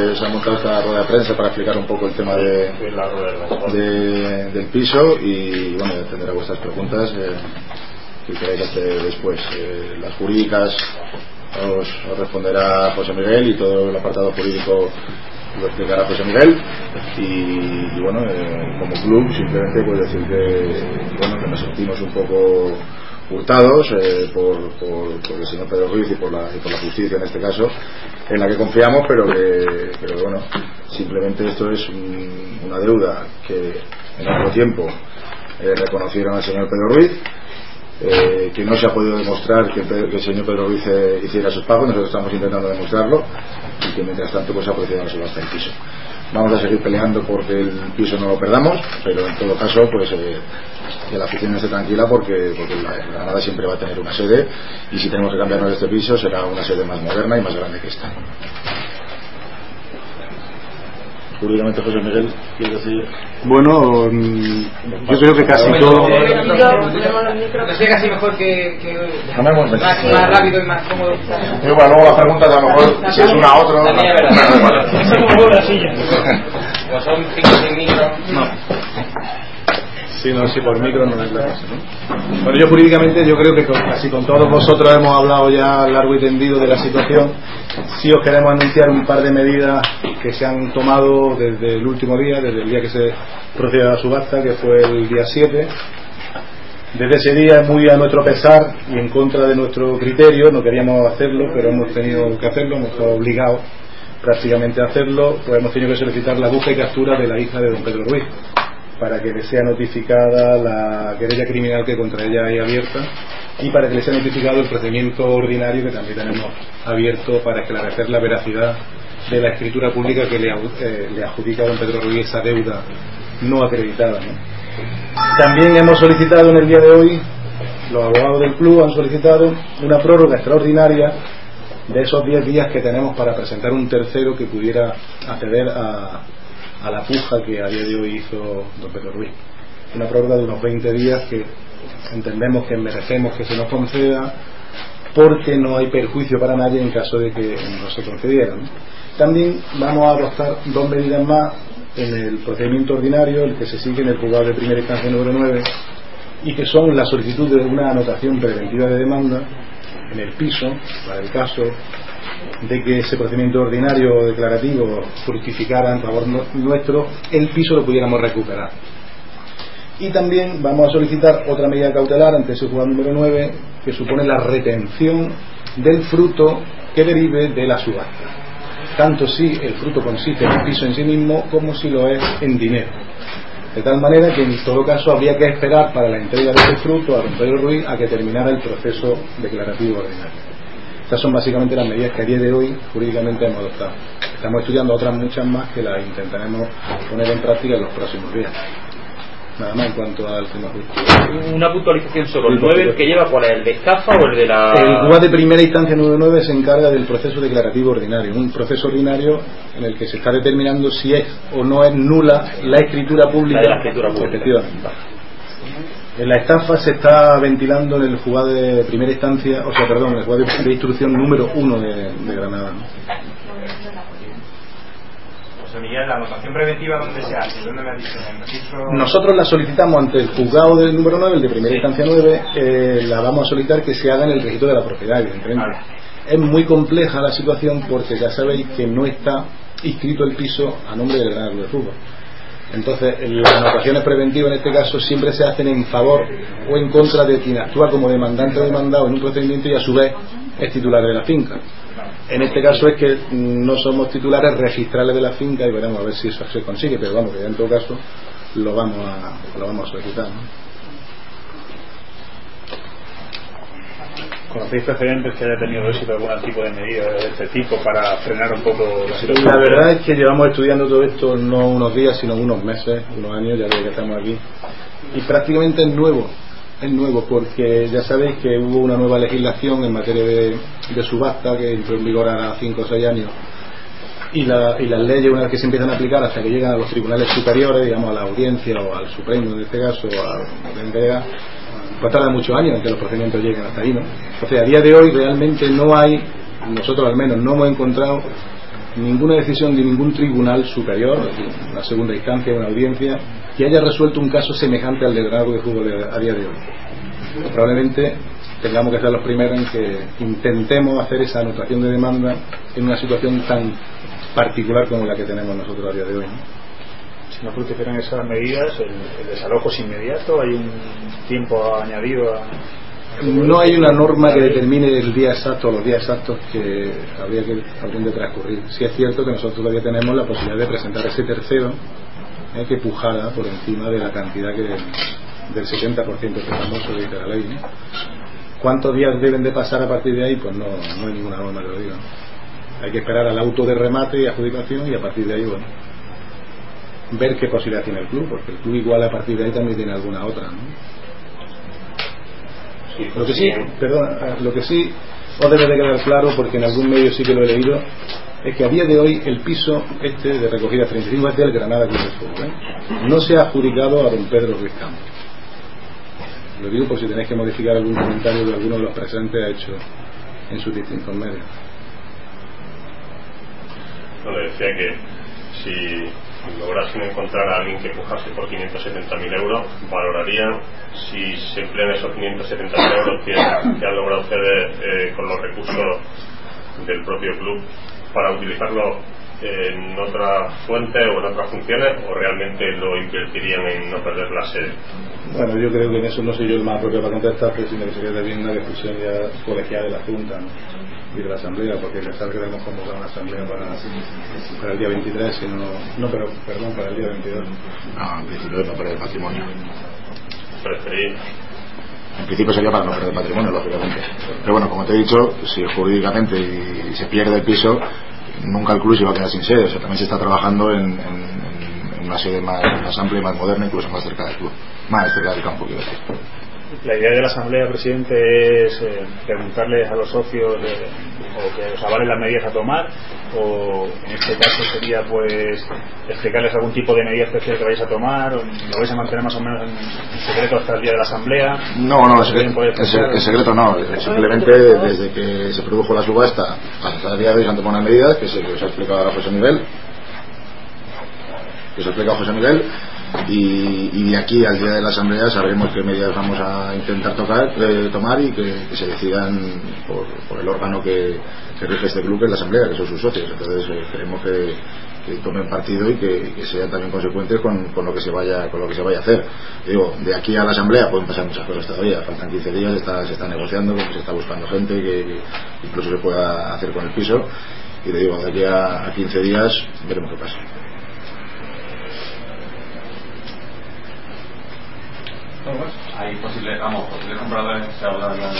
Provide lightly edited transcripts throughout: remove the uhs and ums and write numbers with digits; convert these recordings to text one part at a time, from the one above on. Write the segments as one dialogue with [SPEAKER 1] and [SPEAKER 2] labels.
[SPEAKER 1] se ha montado esta rueda de prensa para explicar un poco el tema del piso y bueno, atender a vuestras preguntas que queráis hacer después. Las jurídicas os responderá José Miguel y todo el apartado jurídico lo explicará José Miguel y bueno, como club simplemente pues decir que nos sentimos un poco hurtados por el señor Pedro Ruiz y por la justicia en este caso, en la que confiamos, pero bueno, simplemente esto es una deuda que en otro tiempo reconocieron al señor Pedro Ruiz, que no se ha podido demostrar que el señor Pedro Ruiz hiciera sus pagos. Nosotros estamos intentando demostrarlo y que mientras tanto pues ha procedido a la subasta del piso. Vamos a seguir peleando porque el piso no lo perdamos, pero en todo caso pues que la afición esté tranquila porque la Granada siempre va a tener una sede y si tenemos que cambiarnos de este piso será una sede más moderna y más grande que esta. Jurídicamente, José Miguel, ¿quieres decir?
[SPEAKER 2] Bueno, yo creo que casi todo.
[SPEAKER 3] No sé, casi mejor que más rápido y más cómodo.
[SPEAKER 1] Luego las preguntas a lo mejor si es una otra.
[SPEAKER 3] También es verdad. O son 5 sin micro.
[SPEAKER 2] No. Sí, no, si por micro no es la cosa, ¿no? Bueno, yo jurídicamente yo creo que casi con todos vosotros hemos hablado ya largo y tendido de la situación. Sí os queremos anunciar un par de medidas que se han tomado desde el último día, desde el día que se procedió a la subasta, que fue el día 7. Desde ese día, muy a nuestro pesar y en contra de nuestro criterio, no queríamos hacerlo, pero hemos tenido que hacerlo, hemos estado obligados prácticamente a hacerlo, pues hemos tenido que solicitar la búsqueda y captura de la hija de don Pedro Ruiz, para que le sea notificada la querella criminal que contra ella hay abierta y para que le sea notificado el procedimiento ordinario que también tenemos abierto para esclarecer la veracidad de la escritura pública que le adjudica a don Pedro Ruiz esa deuda no acreditada, ¿no? También hemos solicitado en el día de hoy, los abogados del club han solicitado una prórroga extraordinaria de esos 10 días que tenemos para presentar un tercero que pudiera acceder a la puja que a día de hoy hizo don Pedro Ruiz. Una prórroga de unos 20 días que entendemos que merecemos que se nos conceda porque no hay perjuicio para nadie en caso de que no se concediera, ¿no? También vamos a adoptar 2 medidas más en el procedimiento ordinario, el que se sigue en el juzgado de primera instancia número 9, y que son la solicitud de una anotación preventiva de demanda en el piso para el caso de que ese procedimiento ordinario declarativo fructificara en favor nuestro, el piso lo pudiéramos recuperar. Y también vamos a solicitar otra medida cautelar ante ese juzgado número 9 que supone la retención del fruto que derive de la subasta, tanto si el fruto consiste en el piso en sí mismo como si lo es en dinero, de tal manera que en todo caso habría que esperar para la entrega de ese fruto a don Pedro Ruiz a que terminara el proceso declarativo ordinario. Estas son básicamente las medidas que a día de hoy jurídicamente hemos adoptado. Estamos estudiando otras muchas más que las intentaremos poner en práctica en los próximos días. Nada más en cuanto al tema jurídico.
[SPEAKER 4] Una puntualización sobre el 9, que lleva ¿cuál es? ¿El de estafa o el de la...?
[SPEAKER 2] El juez de primera instancia número 9 se encarga del proceso declarativo ordinario, un proceso ordinario en el que se está determinando si es o no es nula la escritura pública.
[SPEAKER 4] La de la escritura pública.
[SPEAKER 2] Efectivamente. La estafa se está ventilando en el juzgado de primera instancia, o sea, perdón, en el juzgado de instrucción número 1 de Granada, ¿no?
[SPEAKER 5] José Miguel, la anotación preventiva, ¿dónde se hace? ¿Dónde me ha dicho? ¿En el registro?
[SPEAKER 2] Nosotros la solicitamos ante el juzgado del número 9, el de primera instancia 9, la vamos a solicitar que se haga en el registro de la propiedad, evidentemente. Es muy compleja la situación porque ya sabéis que no está inscrito el piso a nombre del Granada Club de Fútbol. Entonces, las anotaciones preventivas en este caso siempre se hacen en favor o en contra de quien actúa como demandante o demandado en un procedimiento y a su vez es titular de la finca. En este caso es que no somos titulares registrales de la finca y veremos a ver si eso se consigue, pero vamos, que en todo caso lo vamos a solicitar, ¿no?
[SPEAKER 6] ¿Conocéis precedentes que haya tenido éxito algún tipo de medida de este tipo para frenar un poco la situación?
[SPEAKER 2] La verdad es que llevamos estudiando todo esto no unos días sino unos meses, unos años, ya desde que estamos aquí, y prácticamente es nuevo porque ya sabéis que hubo una nueva legislación en materia de subasta que entró en vigor a 5 o 6 años y las leyes, una vez que se empiezan a aplicar hasta que llegan a los tribunales superiores, digamos a la audiencia o al Supremo en este caso, o a la entrega, pues tarda muchos años en que los procedimientos lleguen hasta ahí, ¿no? Entonces a día de hoy realmente no hay, nosotros al menos no hemos encontrado ninguna decisión de ningún tribunal superior, una segunda instancia, una audiencia, que haya resuelto un caso semejante al del árbitro de fútbol a día de hoy. Probablemente tengamos que ser los primeros en que intentemos hacer esa anotación de demanda en una situación tan particular como la que tenemos nosotros a día de hoy, ¿no?
[SPEAKER 6] Si no fructifican esas medidas, el desalojo es inmediato, hay un tiempo añadido a...
[SPEAKER 2] No hay una norma que determine el día exacto o los días exactos que habrían de transcurrir. Sí es cierto que nosotros todavía tenemos la posibilidad de presentar ese tercero que pujara por encima de la cantidad del 70% que famoso dice la ley, ¿no? ¿Cuántos días deben de pasar a partir de ahí? Pues no hay ninguna norma que lo diga. Hay que esperar al auto de remate y adjudicación y a partir de ahí, bueno, ver qué posibilidad tiene el club, porque el club igual a partir de ahí también tiene alguna otra, ¿no? Sí, lo que sí os debe de quedar claro, porque en algún medio sí que lo he leído, es que a día de hoy el piso de recogida 35 es del Granada Club de Fútbol, ¿eh? No se ha adjudicado a don Pedro Ruiz Campos. Lo digo por si tenéis que modificar algún comentario que alguno de los presentes ha hecho en sus distintos medios.
[SPEAKER 7] No, le decía que si lograsen encontrar a alguien que pujase por 570.000 euros, valorarían si se emplean esos 570.000 euros que han logrado ustedes con los recursos del propio club para utilizarlo en otra fuente o en otras funciones, o realmente lo invertirían en no perder la sede.
[SPEAKER 2] Bueno, yo creo que en eso no soy yo el más propio para contestar, pero sino que sería bien una decisión ya colegial de la Junta, ¿no? Y de la Asamblea, porque ya sabe que debemos convocar una Asamblea para el día 23, para el día 22.
[SPEAKER 1] No, en principio no perder el patrimonio.
[SPEAKER 7] Preferir.
[SPEAKER 1] En principio sería para no perder patrimonio, lógicamente. Pero bueno, como te he dicho, si jurídicamente y se pierde el piso, nunca el club se va a quedar sin sede. O sea, también se está trabajando en una sede más amplia y más moderna, incluso más cerca del club, más cerca del campo, quiero decir.
[SPEAKER 6] La idea de la Asamblea, presidente, es preguntarles a los socios o que os avalen las medidas a tomar, o en este caso sería pues explicarles algún tipo de medida especial que vais a tomar, o lo vais a mantener más o menos en secreto hasta el día de la Asamblea.
[SPEAKER 1] No, en secreto no, simplemente desde que se produjo la subasta hasta el día de hoy se han tomado unas medidas que se ha explicado a José Miguel, y de aquí al día de la Asamblea sabremos qué medidas vamos a intentar tomar y que se decidan por el órgano que rige este club, que es la Asamblea, que son sus socios. Entonces queremos que tomen partido y que sean también consecuentes con lo que se vaya a hacer. Digo, de aquí a la Asamblea pueden pasar muchas cosas todavía, faltan 15 días, se está negociando, se está buscando gente que incluso se pueda hacer con el piso, y le digo, de aquí a 15 días veremos qué pasa.
[SPEAKER 8] Hay posibles compradores, se habla de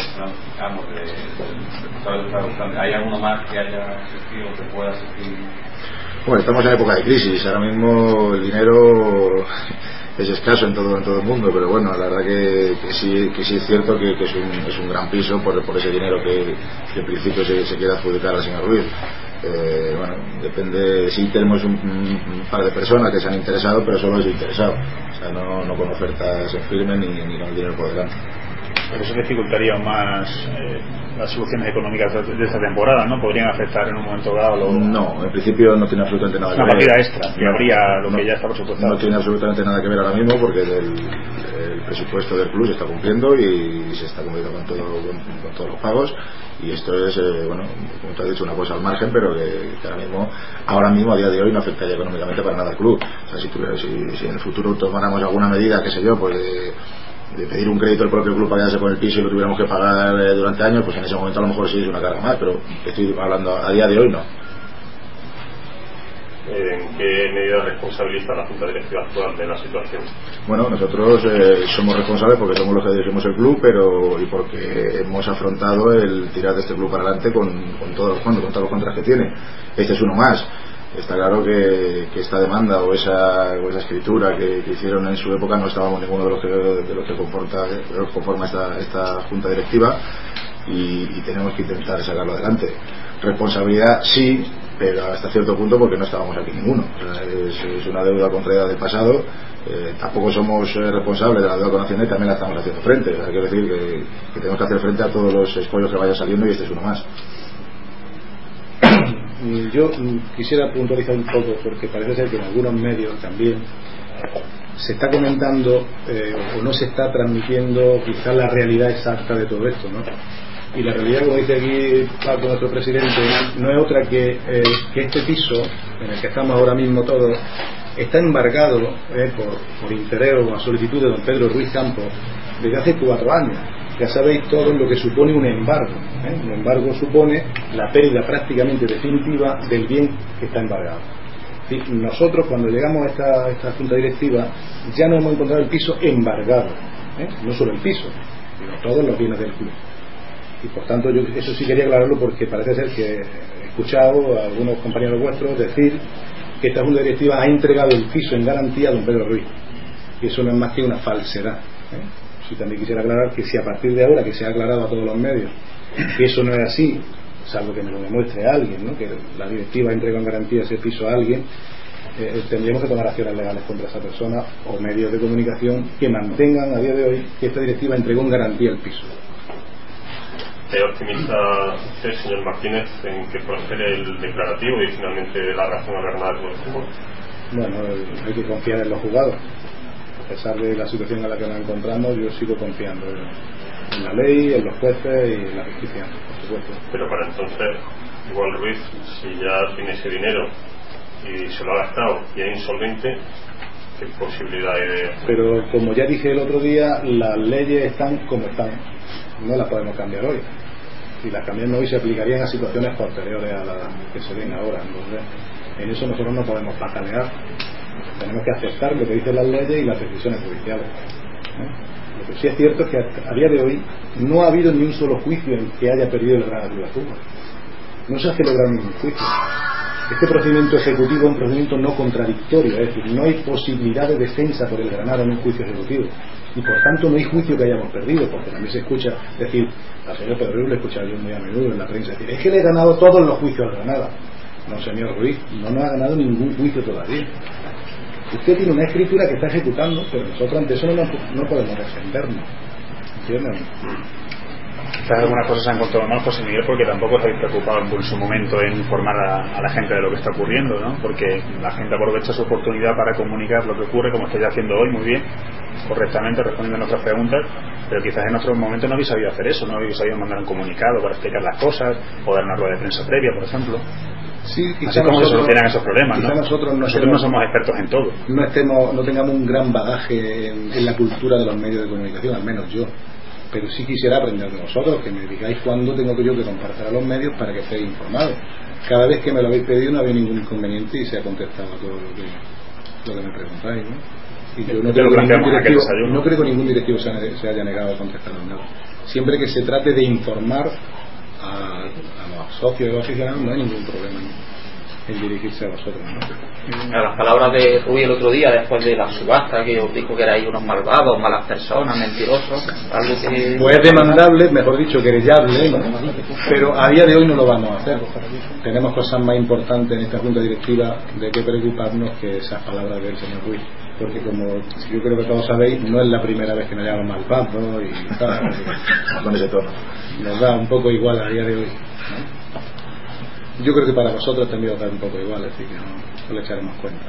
[SPEAKER 8] ¿hay alguno más que haya existido o que pueda existir?
[SPEAKER 1] Bueno, estamos en época de crisis, ahora mismo el dinero es escaso en todo el mundo, pero bueno, la verdad que sí es cierto que es un gran piso por ese dinero que en principio se quiere adjudicar al señor Ruiz. Bueno, depende, si tenemos un par de personas que se han interesado, pero solo es interesado, o sea, no con ofertas en firme ni con el dinero por delante.
[SPEAKER 6] Pero eso dificultaría aún más las soluciones económicas de esta temporada, ¿no? Podrían afectar en un momento dado. No,
[SPEAKER 1] en principio no tiene absolutamente nada que ver.
[SPEAKER 6] Una partida extra, que habría lo que ya está presupuestado.
[SPEAKER 1] No tiene absolutamente nada que ver ahora mismo, porque el presupuesto del club se está cumpliendo y se está cumpliendo con todos los pagos, y esto es, bueno, como te has dicho, una cosa al margen, pero que ahora mismo a día de hoy no afectaría económicamente para nada al club. O sea, si en el futuro tomáramos alguna medida, qué sé yo, pues de pedir un crédito al propio club para quedarse con el piso y lo tuviéramos que pagar durante años, pues en ese momento a lo mejor sí es una carga más, pero estoy hablando a día de hoy no.
[SPEAKER 7] ¿En qué medida responsabiliza la Junta Directiva actual de la situación?
[SPEAKER 1] Bueno, nosotros somos responsables porque somos los que dirigimos el club, y porque hemos afrontado el tirar de este club para adelante con todos los fondos, con todos los contras que tiene. Este es uno más. Está claro que esta demanda o esa escritura que hicieron en su época no estábamos ninguno de los que conforma esta junta directiva, y tenemos que intentar sacarlo adelante. Responsabilidad sí, pero hasta cierto punto, porque no estábamos aquí ninguno. O sea, es una deuda contraída del pasado. Tampoco somos responsables de la deuda con Hacienda y también la estamos haciendo frente. O sea, quiero decir que tenemos que hacer frente a todos los escollos que vayan saliendo, y este es uno más.
[SPEAKER 2] yo quisiera puntualizar un poco, porque parece ser que en algunos medios también se está comentando o no se está transmitiendo quizás la realidad exacta de todo esto, ¿no? Y la realidad, como dice aquí Paco, nuestro presidente, no es otra que este piso en el que estamos ahora mismo todos está embargado por interés o a solicitud de don Pedro Ruiz Campos desde hace 4 años. Ya sabéis todo lo que supone un embargo. Un embargo supone la pérdida prácticamente definitiva del bien que está embargado. ¿Sí? Nosotros, cuando llegamos a esta junta directiva, ya no hemos encontrado el piso embargado, no solo el piso, sino todos los bienes del club. Y por tanto, yo eso sí quería aclararlo, porque parece ser que he escuchado a algunos compañeros vuestros decir que esta junta directiva ha entregado el piso en garantía a don Pedro Ruiz, y eso no es más que una falsedad. Sí, también quisiera aclarar que si a partir de ahora, que se ha aclarado a todos los medios que eso no es así, salvo que me lo demuestre alguien, ¿no?, que la directiva entrega en garantía ese piso a alguien, tendríamos que tomar acciones legales contra esa persona o medios de comunicación que mantengan a día de hoy que esta directiva entregó en garantía el piso.
[SPEAKER 7] ¿Es optimista usted, señor Martínez, en que prospere el declarativo y finalmente la razón a ganar del fútbol?
[SPEAKER 2] Bueno, hay que confiar en los juzgados. A pesar de la situación en la que nos encontramos, yo sigo confiando en la ley, en los jueces y en la justicia, por supuesto.
[SPEAKER 7] Pero para entonces, igual Ruiz, si ya tiene ese dinero y se lo ha gastado y es insolvente, ¿qué posibilidad hay de...?
[SPEAKER 2] Pero como ya dije el otro día, las leyes están como están, no las podemos cambiar hoy. Si las cambiamos hoy se aplicarían a situaciones posteriores a las que se ven ahora. Entonces, en eso nosotros no podemos patalear. Tenemos que aceptar lo que dicen las leyes y las decisiones judiciales. Lo que sí es cierto es que a día de hoy no ha habido ni un solo juicio en que haya perdido el Granada Club de Fútbol. No se ha celebrado ningún juicio. Este procedimiento ejecutivo es un procedimiento no contradictorio, es decir, no hay posibilidad de defensa por el Granada en un juicio ejecutivo, y por tanto no hay juicio que hayamos perdido, porque también se escucha decir, al señor Pedro Ruiz, le he escuchado yo muy a menudo en la prensa decir, es que le he ganado todos los juicios al Granada. No, señor Ruiz, no nos ha ganado ningún juicio todavía. Usted tiene una escritura que está ejecutando, pero nosotros ante eso no podemos defendernos, ¿entienden?
[SPEAKER 6] Quizás algunas cosas se han encontrado mal, José Miguel, porque tampoco os habéis preocupado en su momento en informar a la gente de lo que está ocurriendo, ¿no? Porque la gente aprovecha su oportunidad para comunicar lo que ocurre, como estáis haciendo hoy, muy bien, correctamente, respondiendo a nuestras preguntas, pero quizás en otros momentos no habéis sabido hacer eso, no habéis sabido mandar un comunicado para explicar las cosas, o dar una rueda de prensa previa, por ejemplo.
[SPEAKER 2] Sí,
[SPEAKER 6] así como se solucionan esos problemas, ¿no?
[SPEAKER 2] Nosotros
[SPEAKER 6] no somos expertos en todo.
[SPEAKER 2] No tengamos un gran bagaje en la cultura de los medios de comunicación, al menos yo. Pero sí quisiera aprender de vosotros, que me digáis cuándo tengo yo que compartir a los medios para que estéis informados. Cada vez que me lo habéis pedido no había ningún inconveniente y se ha contestado a todo lo que me preguntáis, ¿no? Y yo no creo que ningún directivo se haya negado a contestar nada. Siempre que se trate de informar a los socios y los aficionados no hay ningún problema en dirigirse a vosotros, ¿no?
[SPEAKER 4] A las palabras de Ruiz el otro día, después de la subasta, que os dijo que erais unos malvados, malas personas, mentirosos, algo que...
[SPEAKER 2] Pues es demandable, mejor dicho, querellable, ¿no? Pero a día de hoy no lo vamos a hacer. Tenemos cosas más importantes en esta junta directiva de que preocuparnos que esas palabras del señor Ruiz, porque como yo creo que todos sabéis, no es la primera vez que nos llaman malvados y tal,
[SPEAKER 1] con ese tono.
[SPEAKER 2] Nos da un poco igual a día de hoy, ¿no? Yo creo que para vosotros también os da un poco igual, así que no le echaremos cuenta.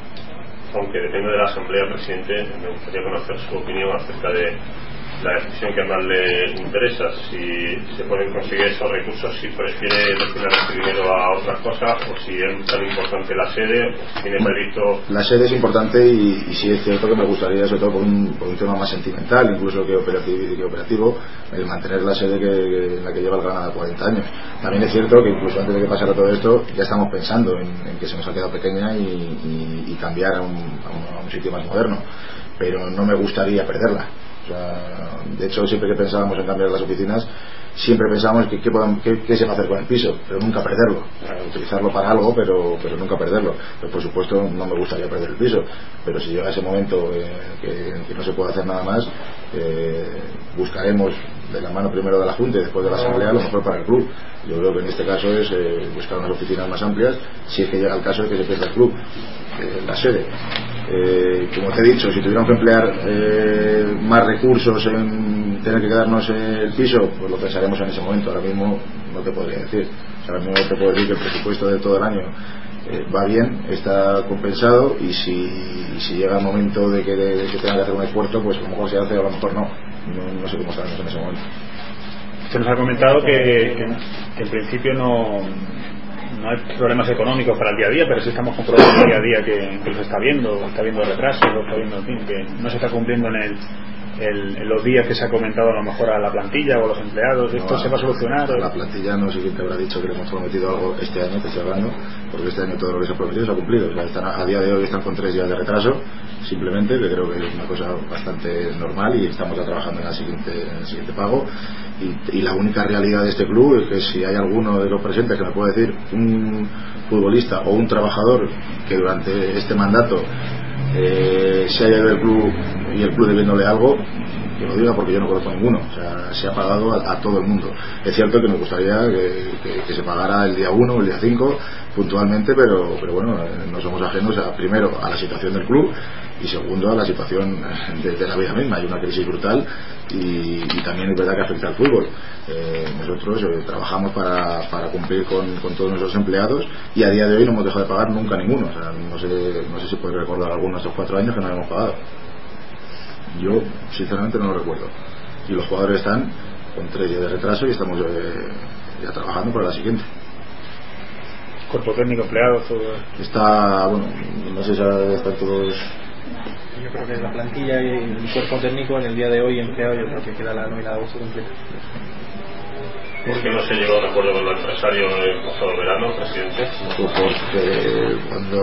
[SPEAKER 7] Aunque depende de la Asamblea, presidente, me gustaría conocer su opinión acerca de la decisión que más le interesa, si se pueden conseguir esos recursos, si prefiere destinar ese dinero a otras cosas, o si es tan importante la sede, si tiene previsto...
[SPEAKER 1] La sede es importante y sí es cierto que me gustaría, sobre todo por un tema más sentimental, incluso que operativo, el mantener la sede en la que lleva el Granada 40 años. También es cierto que incluso antes de que pasara todo esto ya estamos pensando en que se nos ha quedado pequeña y cambiar a un sitio más moderno, pero no me gustaría perderla. O sea, de hecho, siempre que pensábamos en cambiar las oficinas, siempre pensábamos qué se va a hacer con el piso, pero nunca perderlo. Utilizarlo para algo, pero nunca perderlo. Pero por supuesto no me gustaría perder el piso, pero si llega ese momento que no se puede hacer nada más, buscaremos de la mano primero de la Junta y después de la Asamblea lo mejor para el club. Yo creo que en este caso es buscar unas oficinas más amplias si es que llega el caso de que se pierda el club, la sede. Como te he dicho, si tuviéramos que emplear más recursos en tener que quedarnos el piso, pues lo pensaremos en ese momento. Ahora mismo no te podría decir. Ahora mismo te puedo decir que el presupuesto de todo el año va bien, está compensado, y si llega el momento de que tenga que hacer un esfuerzo, pues a lo mejor se hace o a lo mejor no sé cómo estaremos en ese momento.
[SPEAKER 6] Usted nos ha comentado que en principio no hay problemas económicos para el día a día, pero sí estamos comprobando el día a día que los está viendo retrasos, está viendo, en fin, que no se está cumpliendo en los días que se ha comentado a lo mejor a la plantilla o a los empleados. ¿Esto se va a solucionar?
[SPEAKER 1] La plantilla no sé quién te habrá dicho que le hemos prometido algo este año, te estoy hablando, porque este año todo lo que se ha prometido se ha cumplido. O sea, a día de hoy están con 3 días de retraso, simplemente, que creo que es una cosa bastante normal, y estamos ya trabajando en el siguiente pago. Y la única realidad de este club es que si hay alguno de los presentes que me puede decir, un futbolista o un trabajador que durante este mandato se haya ido del club y el club debiéndole algo, que lo diga, porque yo no conozco ninguno. O sea, se ha pagado a todo el mundo. Es cierto que me gustaría que se pagara el día 1 o el día 5 puntualmente, pero bueno, no somos ajenos primero a la situación del club, y segundo a la situación de la vida misma. Hay una crisis brutal y también es verdad que afecta al fútbol. Nosotros trabajamos para cumplir con todos nuestros empleados, y a día de hoy no hemos dejado de pagar nunca ninguno. O sea, no sé si puedes recordar alguno de estos 4 años que no hemos pagado. Yo sinceramente no lo recuerdo, y los jugadores están con 3 días de retraso y estamos ya trabajando para la siguiente.
[SPEAKER 6] Cuerpo técnico, empleados, todo
[SPEAKER 1] está, bueno, no sé si están todos.
[SPEAKER 2] Yo creo que la plantilla y el cuerpo técnico en el día de hoy empleado, yo creo que queda la nómina de agosto completa.
[SPEAKER 7] ¿Por qué no se llegó a un acuerdo con el empresario el pasado verano, presidente?
[SPEAKER 1] Pues porque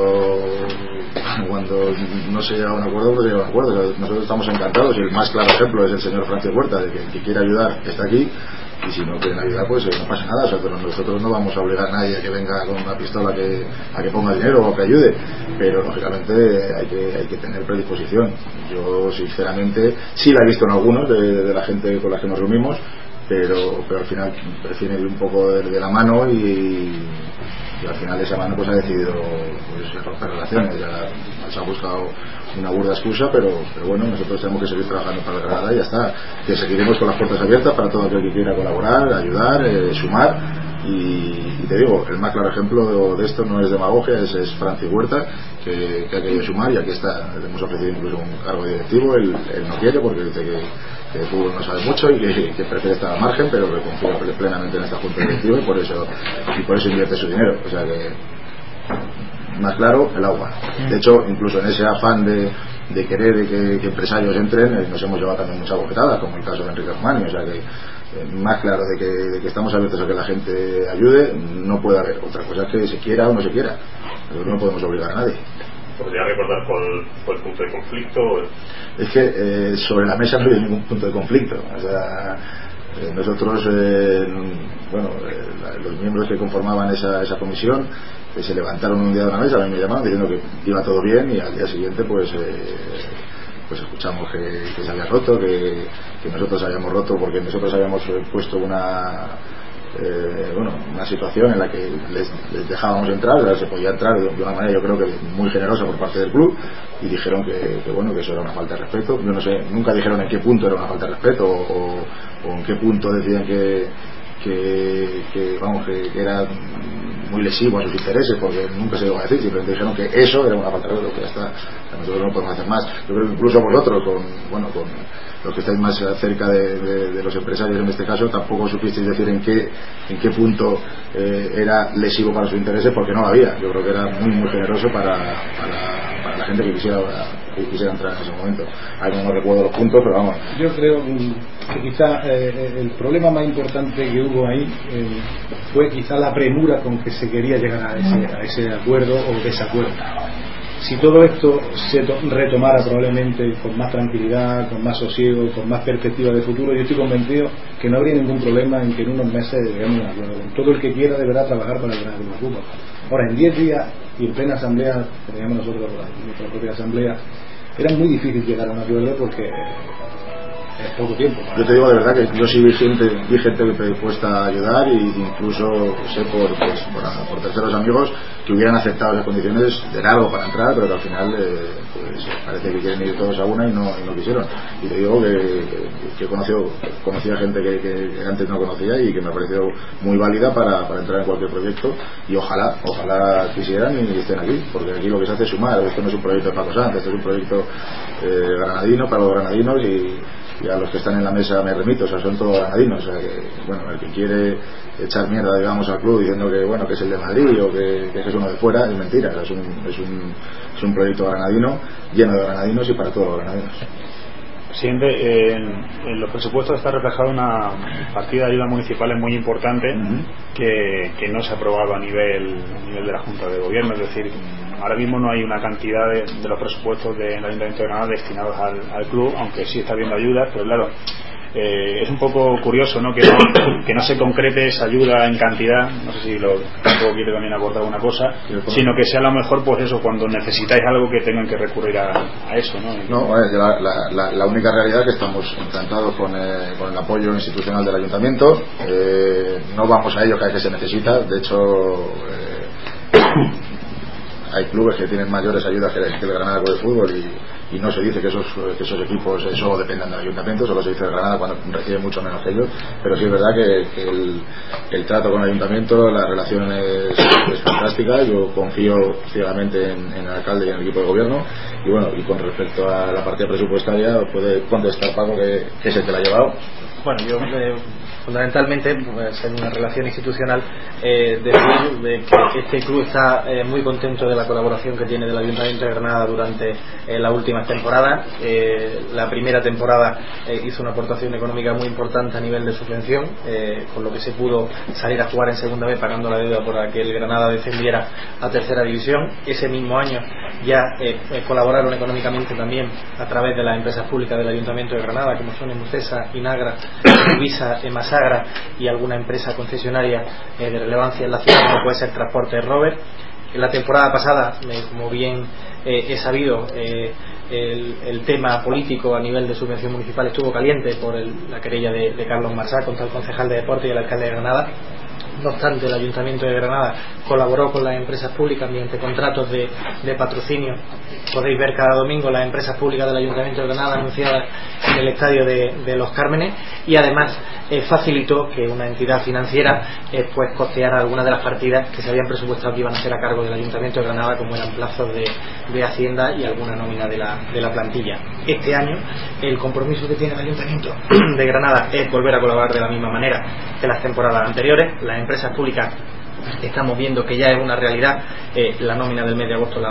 [SPEAKER 1] cuando no se llega a un acuerdo, pues se llega a un acuerdo. Nosotros estamos encantados, y el más claro ejemplo es el señor Francis Huerta, de que el que quiere ayudar está aquí, y si no quieren ayudar, pues no pasa nada. O sea, pero nosotros no vamos a obligar a nadie a que venga con una pistola a que ponga dinero o que ayude, pero lógicamente hay que tener predisposición. Yo sinceramente sí la he visto en algunos de la gente con la que nos reunimos, pero al final prefiere ir un poco de la mano, y al final esa mano pues ha decidido pues romper relaciones. Ya se ha buscado una burda excusa, pero bueno, nosotros tenemos que seguir trabajando para el Granada, y ya está, que seguiremos con las puertas abiertas para todo aquel que quiera colaborar, ayudar, sumar. Y te digo, el más claro ejemplo de esto no es demagogia, es Francis Huerta, que ha querido sumar, y aquí está. Le hemos ofrecido incluso un cargo directivo. Él no quiere, porque dice que de fútbol no sabe mucho y que prefiere estar al margen, pero que confía plenamente en esta junta directiva, y por eso invierte su dinero. O sea que, más claro, el agua. De hecho, incluso en ese afán de querer que empresarios entren, nos hemos llevado también muchas bofetadas, como el caso de Enrique Romani. O sea que, más claro de que estamos abiertos a que la gente ayude, no puede haber. Otra cosa es que se quiera o no se quiera, pero no podemos obligar a nadie.
[SPEAKER 7] ¿Podría recordar cuál fue el punto de conflicto?
[SPEAKER 1] Es que sobre la mesa no hay ningún punto de conflicto. O sea, nosotros, los miembros que conformaban esa comisión se levantaron un día de una mesa, a mí me llamaron diciendo que iba todo bien, y al día siguiente pues escuchamos que se había roto, que nosotros habíamos roto porque nosotros habíamos puesto una situación en la que les dejábamos entrar, se podía entrar de una manera, yo creo que muy generosa por parte del club, y dijeron que eso era una falta de respeto. Yo no sé, nunca dijeron en qué punto era una falta de respeto, o en qué punto decían que era muy lesivo a sus intereses, porque nunca se llegó a decir. Simplemente dijeron que eso era una falta de respeto, que ya está. Nosotros no podemos hacer más. Yo creo que incluso vosotros, con los que estáis más cerca de los empresarios en este caso, tampoco supisteis decir en qué punto era lesivo para sus intereses, porque no lo había. Yo creo que era muy generoso para la gente que quisiera entrar en ese momento. Ahí no recuerdo los puntos, pero vamos.
[SPEAKER 2] Yo creo que quizá el problema más importante que hubo ahí fue quizá la premura con que se quería llegar a ese acuerdo o desacuerdo. Si todo esto se retomara probablemente con más tranquilidad, con más sosiego, con más perspectiva de futuro, yo estoy convencido que no habría ningún problema en que en unos meses lleguemos a un acuerdo. Todo el que quiera deberá trabajar para el Granada Club de Fútbol. Ahora, en 10 días y en plena asamblea, teníamos nosotros nuestra propia asamblea, era muy difícil llegar a un acuerdo, porque poco tiempo.
[SPEAKER 1] Yo te digo de verdad que yo sí vi gente predispuesta a ayudar, e incluso sé por terceros amigos que hubieran aceptado las condiciones de largo para entrar, pero que al final pues parece que quieren ir todos a una y no quisieron. Y te digo que conocía gente que antes no conocía y que me ha parecido muy válida para entrar en cualquier proyecto, y ojalá quisieran y estén aquí, porque aquí lo que se hace es sumar. Esto no es un proyecto de Paco Sanz, esto es un proyecto granadino para los granadinos, y a los que están en la mesa me remito, o sea, son todos granadinos. O sea, que, bueno, el que quiere echar mierda, digamos, al club diciendo que es el de Madrid o que es uno de fuera, es mentira. O sea, es un proyecto granadino, lleno de granadinos y para todos los granadinos.
[SPEAKER 6] Presidente, en los presupuestos está reflejada una partida de ayudas municipales muy importante que no se ha aprobado a nivel de la Junta de Gobierno. Es decir, ahora mismo no hay una cantidad de los presupuestos del Ayuntamiento de Granada destinados al club, aunque sí está habiendo ayudas, pero claro, es un poco curioso, ¿no? Que no se concrete esa ayuda en cantidad. No sé si tampoco quiere también aportar alguna cosa, sino que sea a lo mejor, pues eso, cuando necesitáis algo que tengan que recurrir a eso, ¿no?
[SPEAKER 1] La única realidad es que estamos encantados con el apoyo institucional del Ayuntamiento. No vamos a ello cada vez que se necesita. De hecho, hay clubes que tienen mayores ayudas que el Granada Club de Fútbol, y no se dice que esos equipos solo dependan del Ayuntamiento, solo se dice de Granada cuando recibe mucho menos que ellos. Pero sí es verdad que el trato con el Ayuntamiento, la relación es fantástica. Yo confío ciegamente en el alcalde y en el equipo de gobierno, y bueno, y con respecto a la partida presupuestaria puede contestar Paco, que es el que la ha llevado.
[SPEAKER 9] Bueno, yo fundamentalmente, pues, en una relación institucional, decir que este club está muy contento de la colaboración que tiene del Ayuntamiento de Granada durante las últimas temporadas. La primera temporada hizo una aportación económica muy importante a nivel de subvención, con lo que se pudo salir a jugar en segunda vez pagando la deuda por la que el Granada descendiera a tercera división. Ese mismo año ya colaboraron económicamente también a través de las empresas públicas del Ayuntamiento de Granada, como son Emucesa, Inagra, Visa, Emasagra y alguna empresa concesionaria de relevancia en la ciudad, como puede ser Transportes Robert. En la temporada pasada, como bien he sabido, el tema político a nivel de subvención municipal estuvo caliente por la querella de Carlos Marsá contra el concejal de deporte y el alcalde de Granada. No obstante, el Ayuntamiento de Granada colaboró con las empresas públicas mediante contratos de patrocinio. Podéis ver cada domingo las empresas públicas del Ayuntamiento de Granada anunciadas en el estadio de Los Cármenes, y además facilitó que una entidad financiera pues costeara algunas de las partidas que se habían presupuestado que iban a ser a cargo del Ayuntamiento de Granada, como eran plazos de Hacienda y alguna nómina de la plantilla. Este año el compromiso que tiene el Ayuntamiento de Granada es volver a colaborar de la misma manera que las temporadas anteriores. Las empresas públicas estamos viendo que ya es una realidad. La nómina del mes de agosto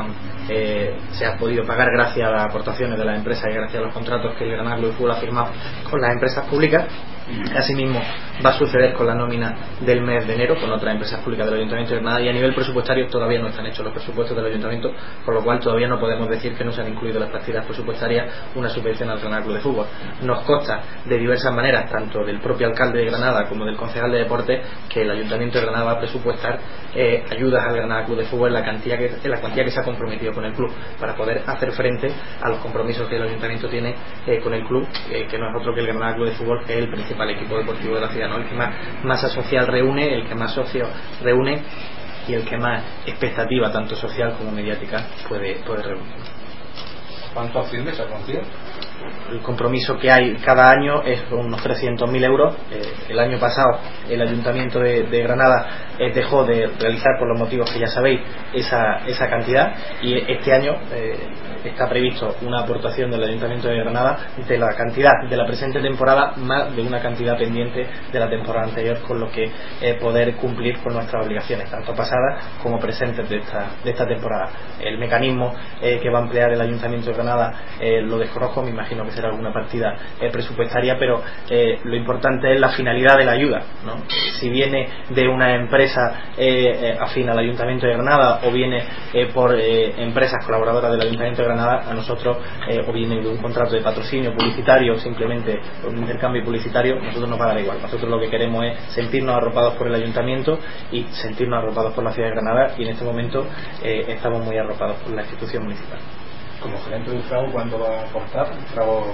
[SPEAKER 9] se ha podido pagar gracias a las aportaciones de las empresas y gracias a los contratos que el Granada Club de Fútbol ha firmado con las empresas públicas. Asimismo va a suceder con la nómina del mes de enero con otras empresas públicas del Ayuntamiento de Granada, y a nivel presupuestario todavía no están hechos los presupuestos del Ayuntamiento, por lo cual todavía no podemos decir que no se han incluido en las partidas presupuestarias una subvención al Granada Club de Fútbol. Nos consta de diversas maneras, tanto del propio alcalde de Granada como del concejal de deporte, que el Ayuntamiento de Granada va a presupuestar ayudas al Granada Club de Fútbol en la cuantía que se ha comprometido con el club, para poder hacer frente a los compromisos que el Ayuntamiento tiene con el club, que no es otro que el Granada Club de Fútbol, que es el principal equipo deportivo de la ciudad, ¿no? El que más masa social reúne, el que más socios reúne y el que más expectativa tanto social como mediática puede reunir.
[SPEAKER 2] ¿Cuánto asciende esa cuantía?
[SPEAKER 9] El compromiso que hay cada año es unos 300.000 euros. El año pasado el Ayuntamiento de Granada dejó de realizar, por los motivos que ya sabéis, esa cantidad, y este año está previsto una aportación del Ayuntamiento de Granada de la cantidad de la presente temporada más de una cantidad pendiente de la temporada anterior, con lo que poder cumplir con nuestras obligaciones, tanto pasadas como presentes de esta temporada. El mecanismo que va a emplear el Ayuntamiento de Granada lo desconozco, me imagino que será alguna partida presupuestaria, pero lo importante es la finalidad de la ayuda, ¿no? Si viene de una empresa afín al Ayuntamiento de Granada o viene por empresas colaboradoras del Ayuntamiento de Granada, a nosotros, o viene de un contrato de patrocinio publicitario o simplemente un intercambio publicitario, nosotros nos va a dar igual. Nosotros lo que queremos es sentirnos arropados por el Ayuntamiento y sentirnos arropados por la ciudad de Granada, y en este momento estamos muy arropados por la institución municipal.
[SPEAKER 2] Como gerente de Frago, ¿cuánto va a aportar? Frago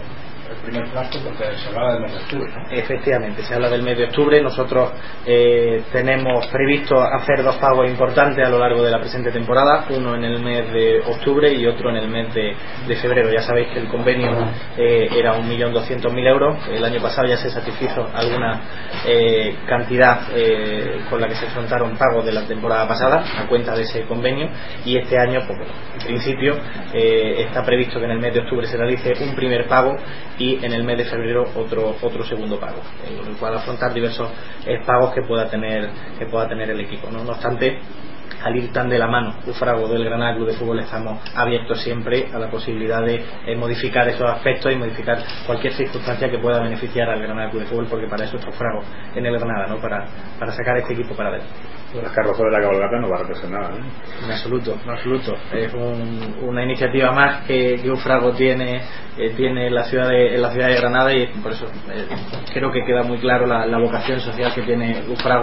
[SPEAKER 2] el primer plazo, porque se hablaba del mes de octubre, ¿no?
[SPEAKER 9] Efectivamente, se habla del mes de octubre. Nosotros tenemos previsto hacer 2 pagos importantes a lo largo de la presente temporada, uno en el mes de octubre y otro en el mes de febrero. Ya sabéis que el convenio era 1.200.000 euros. El año pasado ya se satisfizo alguna cantidad con la que se afrontaron pagos de la temporada pasada a cuenta de ese convenio, y este año, pues, en principio está previsto que en el mes de octubre se realice un primer pago y en el mes de febrero otro segundo pago, con el cual afrontar diversos pagos que pueda tener el equipo, ¿no? No obstante, al ir tan de la mano Ufrago del Granada Club de Fútbol, estamos abiertos siempre a la posibilidad de modificar esos aspectos y modificar cualquier circunstancia que pueda beneficiar al Granada Club de Fútbol, porque para eso está Ufrago en el Granada, ¿no? Para sacar este equipo para adelante.
[SPEAKER 6] Las carrozas de la cabalgata no va a representar nada, ¿no?
[SPEAKER 9] En absoluto. Es una iniciativa más que Ufrago tiene en la ciudad de Granada, y por eso creo que queda muy claro la vocación social que tiene Ufrago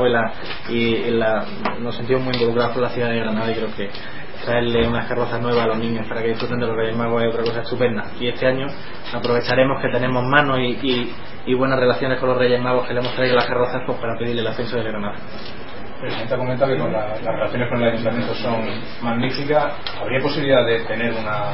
[SPEAKER 9] y nos sentimos muy involucrados con la ciudad de Granada, y creo que traerle unas carrozas nuevas a los niños para que disfruten de los Reyes Magos es otra cosa estupenda. Y este año aprovecharemos que tenemos manos y buenas relaciones con los Reyes Magos, que le hemos traído las carrozas, pues, para pedirle el ascenso de Granada.
[SPEAKER 2] El presidente comenta que las relaciones con el ayuntamiento son magníficas. ¿Habría posibilidad de tener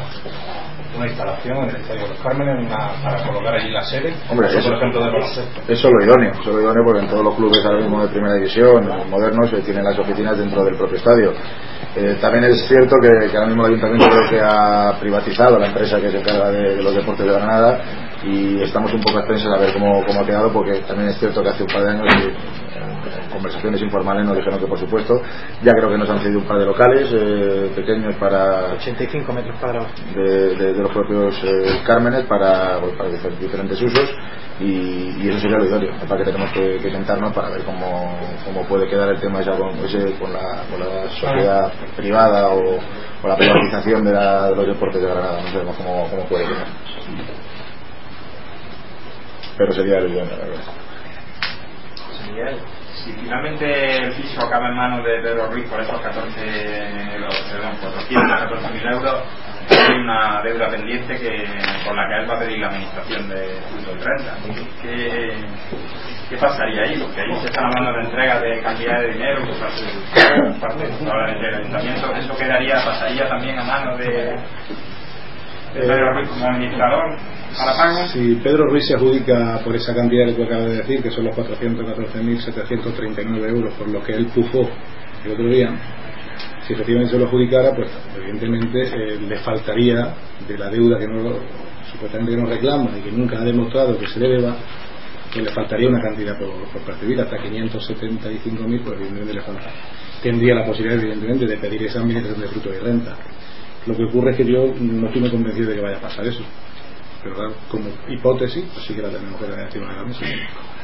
[SPEAKER 2] una instalación en el Estadio de los Cármenes para colocar allí la sede?
[SPEAKER 1] Hombre,
[SPEAKER 2] eso, por ejemplo, de baloncesto.
[SPEAKER 1] Eso es lo idóneo, porque en todos los clubes ahora mismo de primera división modernos tienen las oficinas dentro del propio estadio. También es cierto que ahora mismo el ayuntamiento creo que ha privatizado la empresa que se encarga de los deportes de Granada, y estamos un poco expensas a ver cómo ha quedado, porque también es cierto que hace un par de años conversaciones informales nos dijeron que, por supuesto, ya creo que nos han cedido un par de locales pequeños para
[SPEAKER 9] 85 metros cuadrados
[SPEAKER 1] de los propios Cármenes para diferentes usos, y eso sería lo idóneo. Para que tenemos que sentarnos para ver cómo puede quedar el tema con la sociedad privada o la privatización de los deportes de Granada. No sabemos cómo puede quedar, pero sería lo idóneo, la verdad.
[SPEAKER 5] Miguel, si finalmente el piso acaba en manos de Pedro Ruiz por esos 414.000 euros, hay una deuda pendiente por la que él va a pedir la administración de Punto de Renta. ¿Qué pasaría ahí? Porque ahí se están hablando de entrega de cantidad de dinero por parte del ayuntamiento. ¿Eso pasaría también a manos de Pedro Ruiz como administrador para pago?
[SPEAKER 2] Si Pedro Ruiz se adjudica por esa cantidad que tú acabas de decir, que son los 414.739 euros por lo que él pujó el otro día, si efectivamente se lo adjudicara, pues evidentemente le faltaría de la deuda que supuestamente nos reclama y que nunca ha demostrado que se le deba, pues le faltaría una cantidad por percibir, hasta 575.000, pues evidentemente le falta. Tendría la posibilidad, evidentemente, de pedir esa administración de fruto y renta. Lo que ocurre es que yo no estoy muy convencido de que vaya a pasar eso, pero claro, como hipótesis, pues sí que la tenemos que tener encima de la mesa.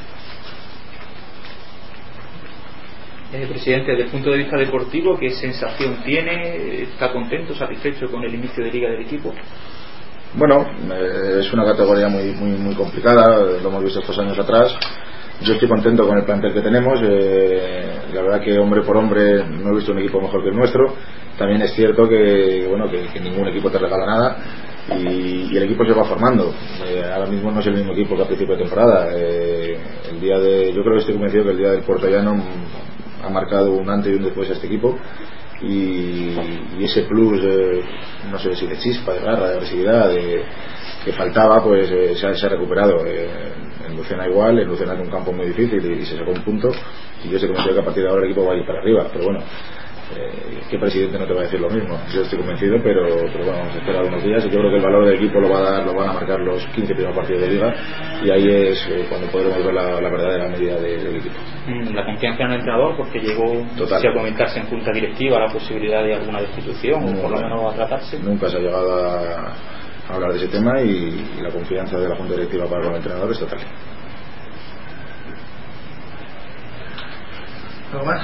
[SPEAKER 4] Presidente, desde el punto de vista deportivo, ¿qué sensación tiene? ¿Está contento, satisfecho con el inicio de liga del equipo?
[SPEAKER 1] Bueno, es una categoría muy complicada, lo hemos visto estos años atrás. Yo estoy contento con el plantel que tenemos. La verdad que hombre por hombre no he visto un equipo mejor que el nuestro. También es cierto que ningún equipo te regala nada, y el equipo se va formando. Ahora mismo no es el mismo equipo que a principio de temporada. Yo creo que estoy convencido que el día del Puerto Llano ha marcado un antes y un después a este equipo, y ese plus, no sé si de chispa, de garra, de agresividad que faltaba, pues se ha recuperado. En Lucena igual, en Lucena es un campo muy difícil y se sacó un punto, y yo sé que a partir de ahora el equipo va a ir para arriba, pero bueno, ¿qué presidente no te va a decir lo mismo? Yo estoy convencido, pero bueno, vamos a esperar unos días, y yo creo que el valor del equipo lo van a marcar los 15 primeros partidos de liga, y ahí es cuando podremos ver la verdadera medida del equipo.
[SPEAKER 4] La confianza en el entrenador, porque llegó a comentarse en junta directiva la posibilidad de alguna destitución, o por lo menos a tratarse.
[SPEAKER 1] Nunca se ha llegado a hablar de ese tema, y la confianza de la junta directiva para con el entrenador es total.
[SPEAKER 10] ¿Algo más?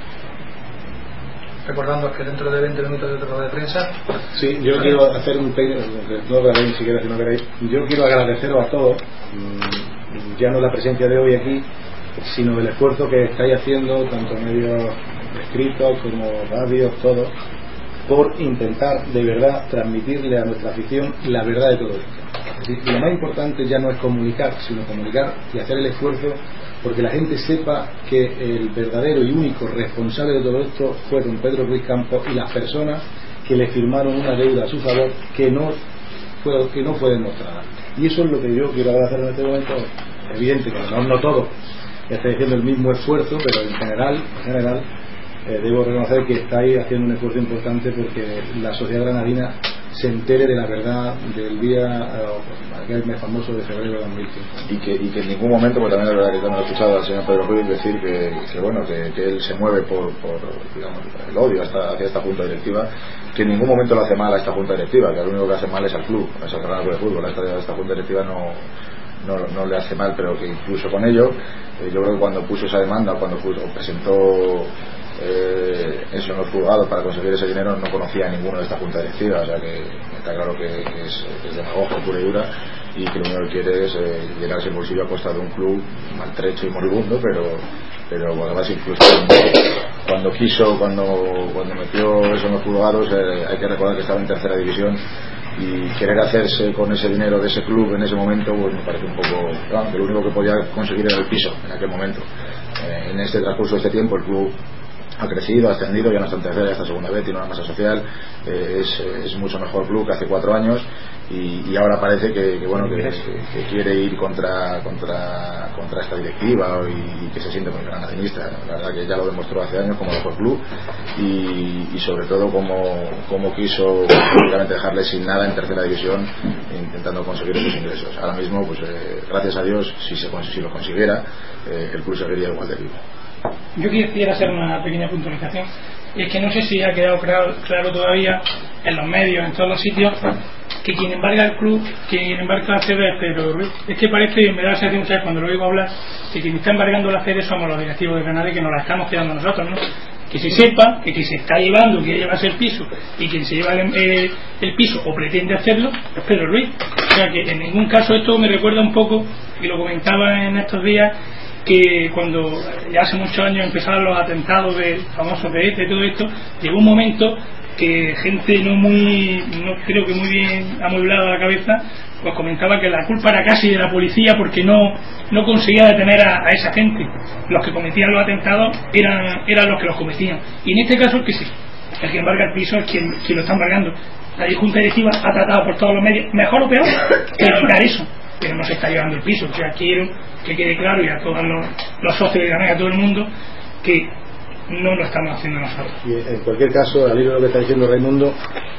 [SPEAKER 10] Recordando que dentro de 20 minutos de otra rueda de prensa.
[SPEAKER 2] Sí, yo quiero hacer un pequeño, no grabéis si queréis, si no queréis. Yo quiero agradeceros a todos, ya no la presencia de hoy aquí, sino el esfuerzo que estáis haciendo, tanto medios escritos como radios, todos, por intentar de verdad transmitirle a nuestra afición la verdad de todo esto. Es decir, lo más importante ya no es comunicar, sino comunicar y hacer el esfuerzo porque la gente sepa que el verdadero y único responsable de todo esto fue don Pedro Ruiz Campos y las personas que le firmaron una deuda a su favor que no fue demostrada. Y eso es lo que yo quiero hacer en este momento. Evidente que no todo está haciendo el mismo esfuerzo, pero en general debo reconocer que estáis haciendo un esfuerzo importante porque la sociedad granadina se entere de la verdad del día, aquel mes famoso de febrero de 2005. Y que en ningún momento, porque también es verdad que también he escuchado al señor Pedro Ruiz decir que él se mueve por digamos, el odio hacia esta junta directiva, que en ningún momento le hace mal a esta junta directiva, que lo único que hace mal es al club, es al Granada Club de Fútbol. Esta junta directiva no le hace mal, pero que incluso con ello, yo creo que cuando puso esa demanda, presentó eso en los juzgados para conseguir ese dinero, no conocía a ninguno de esta junta directiva, o sea que está claro que es demagogia pura y dura, y que lo único que quiere es llenarse el bolsillo a costa de un club maltrecho y moribundo, pero además incluso cuando metió eso en los juzgados, hay que recordar que estaba en tercera división, y querer hacerse con ese dinero de ese club en ese momento, pues me parece un poco claro, que lo único que podía conseguir era el piso en aquel momento. En este transcurso de este tiempo el club ha crecido, ha ascendido, ya no está en tercera, ya está en segunda vez, tiene una masa social, es mucho mejor club que hace 4 años, y ahora parece que quiere ir contra esta directiva y que se siente muy granadinista. La verdad que ya lo demostró hace años como mejor club, y sobre todo como quiso prácticamente dejarle sin nada en tercera división intentando conseguir esos ingresos. Ahora mismo, pues gracias a Dios, si lo consiguiera, el club seguiría igual de vivo.
[SPEAKER 11] Yo quisiera hacer una pequeña puntualización, y es que no sé si ha quedado claro todavía en los medios, en todos los sitios, que quien embarga el club, quien embarga la sede es Pedro Ruiz. Es que parece, y me da la sensación muchas veces cuando lo oigo hablar, que quien está embargando la sede somos los directivos de Granada y que nos la estamos quedando nosotros, ¿no? Que se sepa que quien se está llevando, quiere llevarse el piso, y quien se lleva el piso o pretende hacerlo es Pedro Ruiz. O sea que en ningún caso esto me recuerda un poco, y lo comentaba en estos días, que cuando ya hace muchos años empezaron los atentados famosos de todo esto, llegó un momento que gente no creo que muy bien amueblada la cabeza, pues comentaba que la culpa era casi de la policía porque no conseguía detener a esa gente. Los que cometían los atentados eran los que los cometían, y en este caso el que embarga el piso es quien lo está embargando. La Junta Directiva ha tratado por todos los medios, mejor o peor, que evitar eso, pero no se está llevando el piso. O sea, quiero que quede claro, y a todos los socios de Granada, a todo el mundo, que no lo estamos haciendo nosotros.
[SPEAKER 2] Y en cualquier caso, al hilo de lo que está diciendo Raimundo,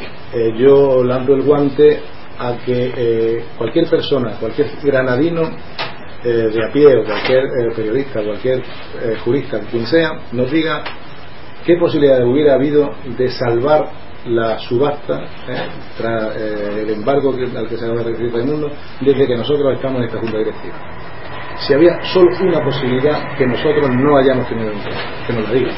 [SPEAKER 2] yo lanzo el guante a que cualquier persona, cualquier granadino de a pie, o cualquier periodista, cualquier jurista, quien sea, nos diga qué posibilidades hubiera habido de salvar la subasta tras el embargo al que se va a referir Raimundo, desde que nosotros estamos en esta junta directiva. Si había solo una posibilidad que nosotros no hayamos tenido en cuenta, que nos la diga.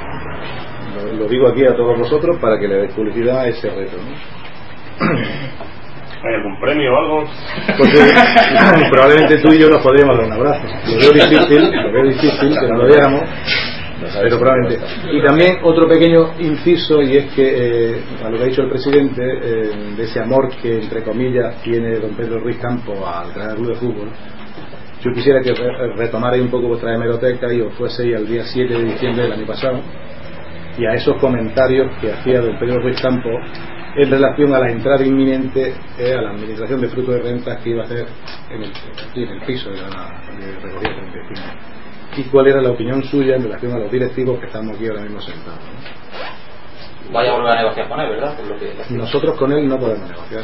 [SPEAKER 2] Lo digo aquí a todos vosotros para que le deis publicidad a ese reto, ¿no?
[SPEAKER 7] ¿Hay algún premio o algo?
[SPEAKER 2] Porque probablemente tú y yo nos podríamos dar un abrazo. Lo veo difícil que nos lo diéramos, pero probablemente. Y también otro pequeño inciso, y es que a lo que ha dicho el presidente, de ese amor que entre comillas tiene don Pedro Ruiz Campos al Granada Club de Fútbol, yo quisiera que retomarais un poco vuestra hemeroteca y os fueseis al día 7 de diciembre del año pasado, y a esos comentarios que hacía don Pedro Ruiz Campos en relación a la entrada inminente a la administración de frutos de rentas que iba a hacer en el piso de recogida 35. Y cuál era la opinión suya en relación a los directivos que estamos aquí ahora mismo sentados, ¿no?
[SPEAKER 4] Vaya a volver a negociar con él, ¿verdad? Por lo que
[SPEAKER 2] nosotros con él no podemos negociar.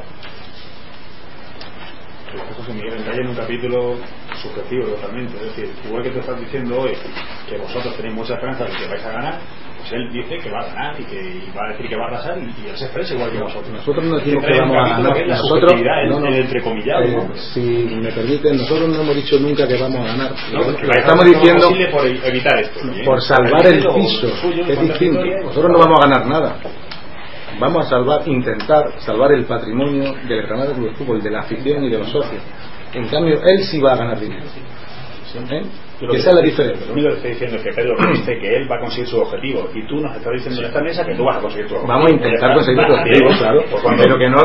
[SPEAKER 6] José Miguel entra en un capítulo subjetivo totalmente, es decir, igual que te estás diciendo hoy que vosotros tenéis mucha esperanza de que vais a ganar, pues él dice que va a ganar y va a decir que va a arrasar, y él se expresa igual que vosotros.
[SPEAKER 2] Nosotros no decimos que vamos a ganar, nosotros
[SPEAKER 6] el entrecomillado,
[SPEAKER 2] si me permiten, nosotros no hemos dicho nunca que vamos a ganar,
[SPEAKER 6] lo
[SPEAKER 2] estamos diciendo
[SPEAKER 6] por evitar esto,
[SPEAKER 2] por salvar el piso, es distinto. Nosotros no vamos a ganar nada, vamos a intentar salvar el patrimonio del Granada Club de Fútbol, de la afición y de los socios. En cambio, él sí va a ganar dinero, Esa es la diferencia.
[SPEAKER 6] Lo único que estoy diciendo es que Pedro dice que él va a conseguir su objetivo y tú nos estás diciendo en esta mesa que tú vas a conseguir tu objetivo.
[SPEAKER 2] Vamos a intentar conseguir tu objetivo, claro.
[SPEAKER 6] Pero que no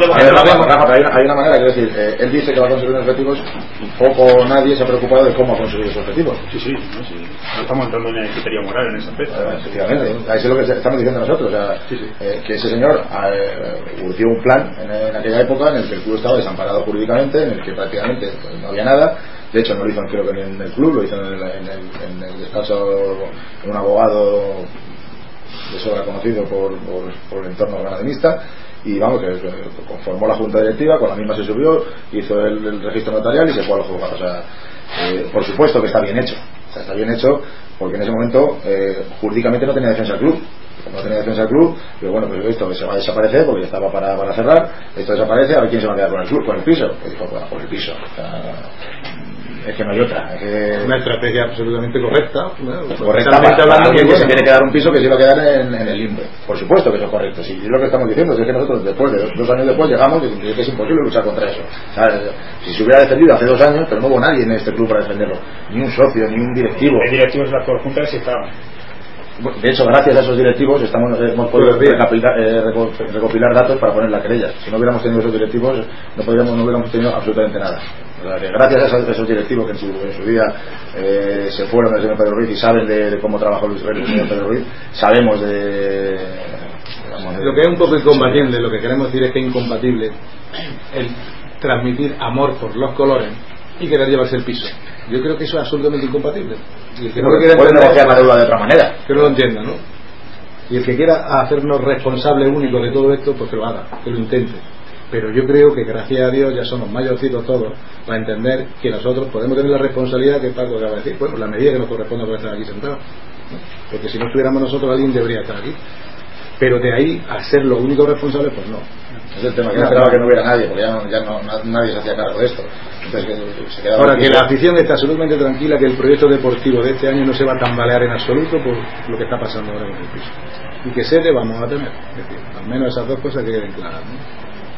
[SPEAKER 1] hay una manera, quiero decir, él dice que va a conseguir unos objetivos y poco o nadie se ha preocupado de cómo ha conseguido esos objetivos.
[SPEAKER 6] Sí. No estamos entrando en el criterio moral en esa empresa.
[SPEAKER 1] Efectivamente, eso es lo que estamos diciendo nosotros. O sea, que ese señor urgió un plan en aquella época en el que el club estaba desamparado jurídicamente, en el que prácticamente no había nada. De hecho, no lo hizo, creo que en el club, lo hizo en el despacho de un abogado de sobra conocido por el entorno granadinista. Y vamos, que conformó la junta directiva, con la misma se subió, hizo el registro notarial y se fue a los juzgados. O sea, por supuesto que está bien hecho. O sea, está bien hecho porque en ese momento jurídicamente no tenía defensa el club. No tenía defensa el club, pero bueno, pues esto que se va a desaparecer porque ya estaba para cerrar. Esto desaparece, a ver quién se va a quedar con el club, con el piso. Y dijo, bueno, con el piso. O sea, es que no hay otra. Es
[SPEAKER 2] una estrategia absolutamente correcta.
[SPEAKER 1] Correctamente hablando, alguien que se quiere quedar un piso que se iba a quedar en el limbo. Por supuesto que eso es correcto. Si es lo que estamos diciendo, es que nosotros después de 2 años después llegamos y que es imposible luchar contra eso. O sea, si se hubiera defendido hace 2 años, pero no hubo nadie en este club para defenderlo. Ni un socio, ni un directivo.
[SPEAKER 6] Hay directivos de la actual junta que sí estaban.
[SPEAKER 1] De hecho, gracias a esos directivos hemos podido recopilar datos para poner la querella. Si no hubiéramos tenido esos directivos, no hubiéramos tenido absolutamente nada. O sea, que gracias a esos directivos que en su día se fueron del señor Pedro Ruiz y saben de cómo trabajó el señor Pedro Ruiz, sabemos
[SPEAKER 2] lo que es un poco incompatible, lo que queremos decir es que es incompatible el transmitir amor por los colores y querer llevarse el piso. Yo creo que eso es absolutamente incompatible. Y el que no
[SPEAKER 1] puede negociar la deuda de otra manera.
[SPEAKER 2] Que no lo entienda, ¿no? Y el que quiera hacernos responsables únicos de todo esto, pues que lo haga, que lo intente. Pero yo creo que gracias a Dios ya somos mayorcitos todos para entender que nosotros podemos tener la responsabilidad que Paco acaba de decir, bueno, la medida que nos corresponde por estar aquí sentados, ¿no? Porque si no estuviéramos nosotros, alguien debería estar aquí. Pero de ahí a ser los únicos responsables, pues no.
[SPEAKER 1] Es el tema, que no esperaba que no hubiera nadie, porque nadie se hacía cargo de esto. Entonces,
[SPEAKER 2] ahora que la afición está absolutamente tranquila, que el proyecto deportivo de este año no se va a tambalear en absoluto por lo que está pasando ahora con el piso. Y que sede vamos a tener. Es decir, al menos esas 2 cosas que queden claras, ¿no?